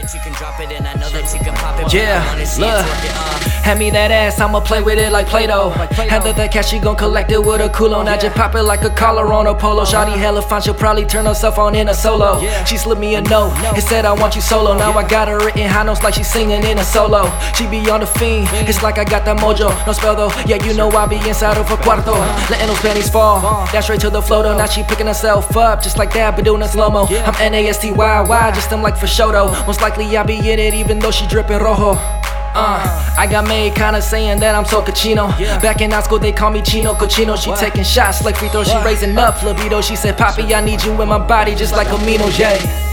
that you can drop it and I know that you can pop it. Yeah, look, hand me that ass, I'ma play with it like Play-Doh. Handle that cash, she gon' collect it with a culo. Now just pop it like a collar on a polo. Shawty hella fine, she'll probably turn herself on in a solo. She slipped me a note, it said I want you solo. Now I got her written high notes like she singing in a solo. She be on the fiend, it's like I got that mojo. No spell though, yeah you know I be inside of a cuarto. Letting those panties fall, down straight to the flow though. Now she picking herself up, just like that, but doing it slow-mo. I'm N-A-S-T-Y-Y, just them like for show though. Most likely I be in it even though she drippin' rojo. I got made kinda saying that I'm so cochino. Back in high school they call me Chino Cochino. She taking shots like free throws, she raising up libido. She said, Poppy, I need you in my body just like Amino, yeah.